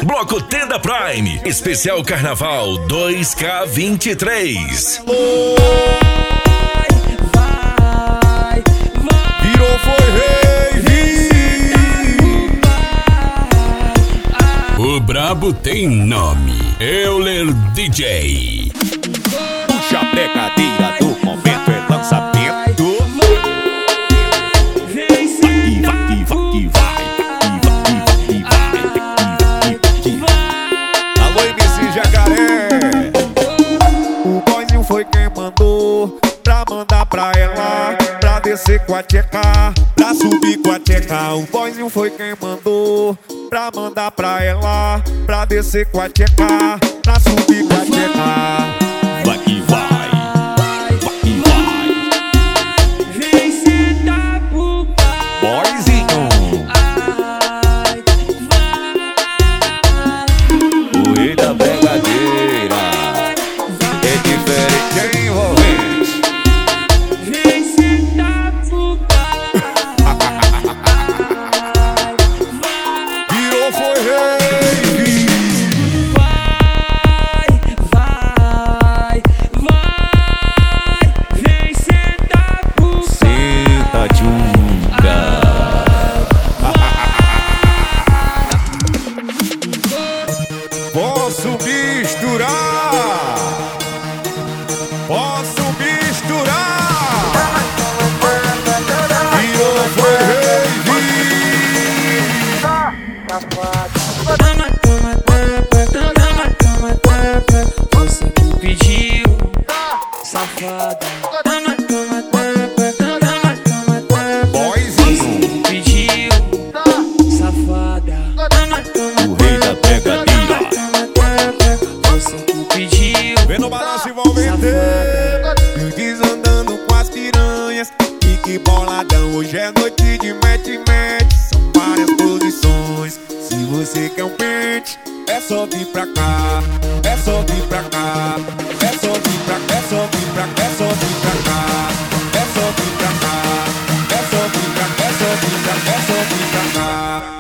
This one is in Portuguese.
Bloco Tenda Prime, especial Carnaval 2K23. Vai. Virou, foi rei. O brabo tem nome, Euler DJ. Puxa a pegadeira do momento, é lançamento. Alô, MC Jacaré. O boyzinho foi quem mandou pra mandar pra ela, pra descer com a tcheca, pra subir com a tcheca. O boyzinho foi quem mandou pra mandar pra ela, pra descer com a tcheca, pra subir com a tcheca. Vai que vai, vai que vai. Vem sentar pro pai. Boyzinho, o rei da pegadeira, é diferente, é envolvente. Vem sentar pro pai. Virou, foi rei. Vai. Vem sentar pro pai. Senta, tchunga. Posso misturar, posso misturar. Virou, foi rei. Você que pediu, safada. Boyzinho, Pediu, safada. o rei da pegadeira. Você que pediu, Vem no balanço envolvente. Diz andando com as piranhas. E que boladão, hoje é noite de mete-mete. São várias posições. Se você quer um pente, é só vir pra cá. É só vir pra cá. É só vir pra cá. É só vir pra cá. É só vir pra cá. É só vir pra cá. É só vir pra cá. É só vir pra cá. É só vir pra cá.